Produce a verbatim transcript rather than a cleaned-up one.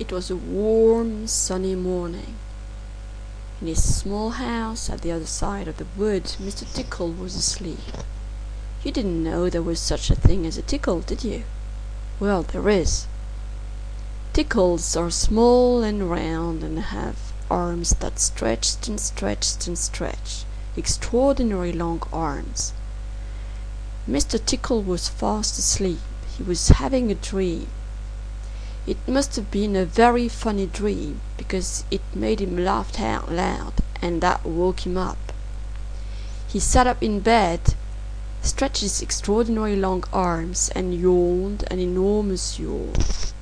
It was a warm, sunny morning. In his small house at the other side of the wood, Mister Tickle was asleep. You didn't know there was such a thing as a tickle, did you? Well, there is. Tickles are small and round and have arms that stretched and stretched and stretched, extraordinary long arms. Mister Tickle was fast asleep. He was having a dream. It must have been a very funny dream, because it made him laugh out loud, and that woke him up. He sat up in bed, stretched his extraordinary long arms, and yawned an enormous yawn.